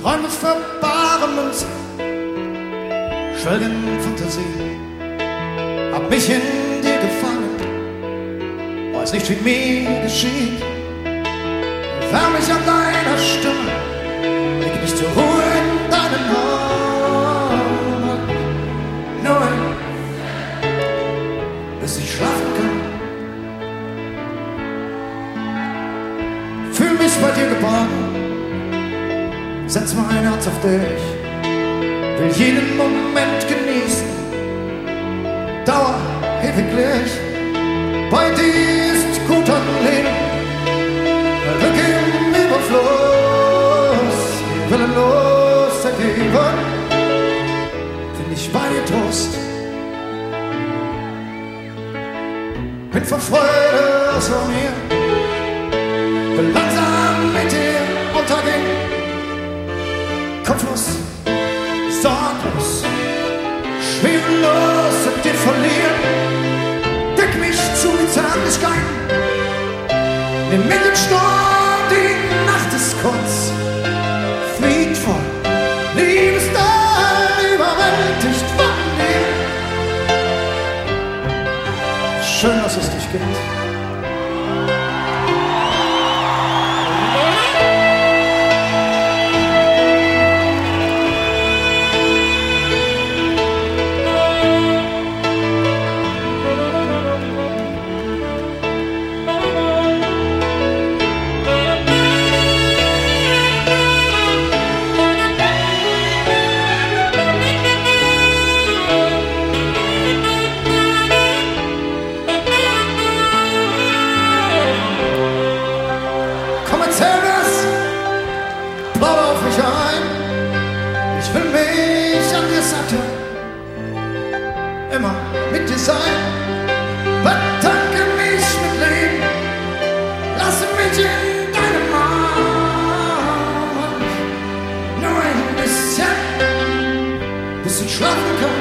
Träume für bare Münze, schwelgen Fantasie. Hab mich in dir gefangen, weiß nicht, wie mir geschieht. Wärm mich an deiner Stimme, leg mich zur Ruhe in deinen Armen. Nur bis ich schlafen kann. Fühl mich bei dir geborgen, setz mein Herz auf dich, will jeden Moment genießen, Dauer ewiglich. Bei dir ist gut am Leben, Glück im Überfluss, willenlos ergeben, find ich bei dir Trost. Bin vor Freude außer mir, will langsam mit dir untergehen, kopflos, sorglos, schwerelos und dir verlieren. Deck mich zu mit Zärtlichkeit, nimm mit dem Sturm, die Nacht ist kurz, friedvoll, Liebestal überwältigt von dir. Schön, dass es dich gibt. Ich will mich an dir satten, immer mit dir sein. Bedanke mich mit Leben, lasse mich in deinem Arm. Nur ein bisschen, bis ich schlafen kann.